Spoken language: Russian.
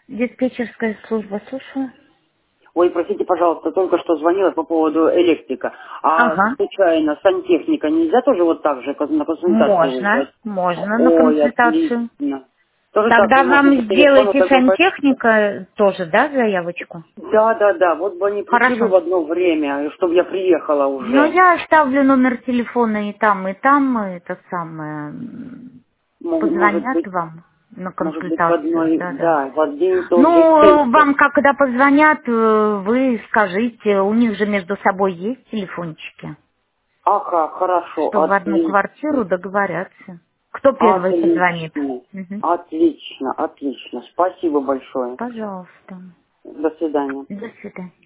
Диспетчерская служба, слушаю. Ой, простите, пожалуйста, только что звонила по поводу электрика. А Ага. случайно сантехника нельзя тоже вот так же на консультацию Можно, вызвать? можно на Ой, консультацию. отлично. Тоже так же Тогда можно вам по телефону сделайте договориться? сантехника тоже, да, заявочку? Да, да, да. Вот бы они пришли бы Хорошо. в одно время, чтобы я приехала Ну, уже. я оставлю номер телефона и там, это самое, Может позвонят быть, вам на в консультацию, одной, да-да. да, в один и тот же Ну, день. вам когда позвонят, вы скажите, у них же между собой есть телефончики, Ага, хорошо, что в одну квартиру отлично. договорятся. Кто первый позвонит? Отлично. Мгм. Отлично, отлично. Спасибо большое. Пожалуйста. До свидания. До свидания.